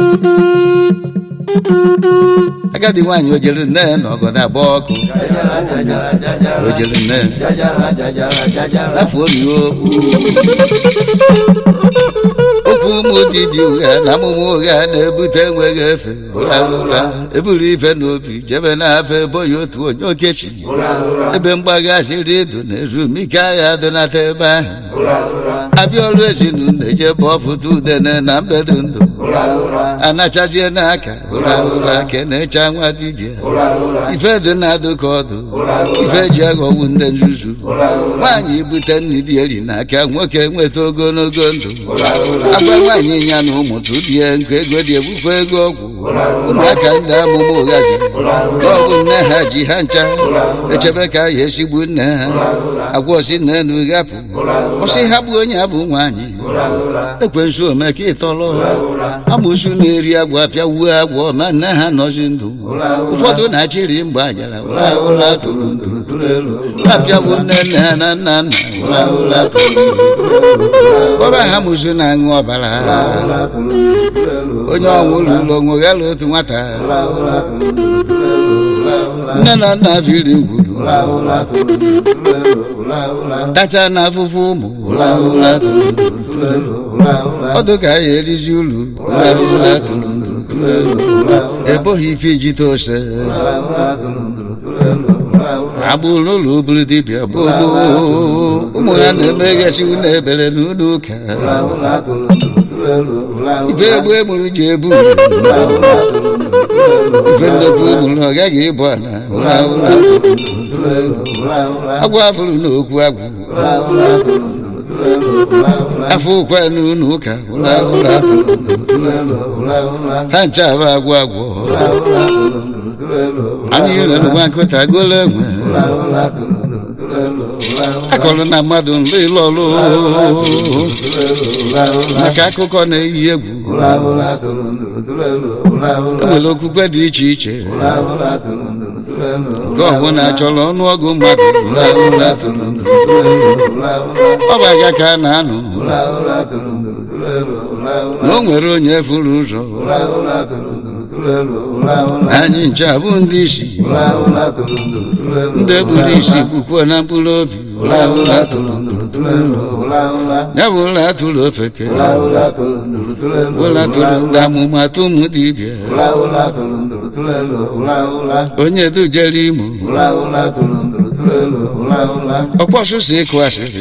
agadi nwaanyị ojere nne n'ọgọdọ agba ọkụ ojere nne afọ omiwo okwu ụmụ dibịa ụgha na amụmụ ụgha na-ebute enweghị efe eburu ife n'obi jebe n'afa ebo ya otu onye okechi ebe mgbaghasịrị edo na-eru m ike agha donata ebe ahụ abịa ọrụ ezinụlọ ejebe ọfụta udene na mbedo ndụ anachazie n'aka ụra kenecha nwa dibịa ife dị na-adụ ka ọdụ ife ji aghọwu ndị nzuzu nwaanyị bute nri dị eri n'aka nwoke nweta ogologo ndụ agwa nwaanyị ya na ụmụ tụdie nke ego dị ebukwa ego ọgwụ ụmụaka ndị amụma ụghazi ọgwụ nne ha ji ha ncha echebe ka ya esigbu nne ha agwa osi nne nu hapụ ọsị ha bụ onye abụ nwaanyị ekwensu omeka ịtọrọ amụsụ na-eri agwa pịawuo agwọ ma nne ha nọzi ndụ ụfọdụ na-achịrị mgbe ajara apịagwo nne nne ha na nna nna ọba ha mụsụ na-aṅụ ọbara onye ọnwụ ụlọ nwegara otu nwata nne na nna firi ngwuru tacha na afụfụ ụmụ ọdụ ka ya erizi ulu eboghị ife ijite ose agbụrụ ụlọ oburu dibịa gbogbo ụmụ ha na-emeghasi ụlọ ebere n'ụlọ ụka ife egbu egburu ji ebu ife nnekwu egburu ọ gaghị ịbụ ala agwụ afụrụ n'okwu agwụ afọ ụkwa n'ụlọ ụka ha ncha bụ agwụ agwọ anyị rerụgba nkụta golo enwe akọrọ na mmadụ nle ịlụ ọrụ maka akụkọ na-eyi egwu enwere okwukwe dị iche iche nke ọbụla chọrọ ọnụọgụ mmadụ ọ bụ aga ka a na-anụ na o nwere onye furu ụzọ anyị nche bụ ndị isi ndị gburu isi gbukwuo na mkpụrụ obi ya bụ ụlọ atụrụ ofeke ụlọ atụrụ ndị amụma tụmụ dibịa onye dujere imo ọkpọsụsụ ịkụ asịrị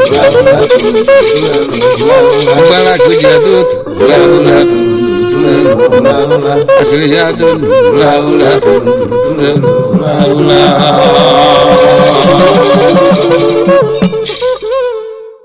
mgbara akụji edo otu asịrị ya donu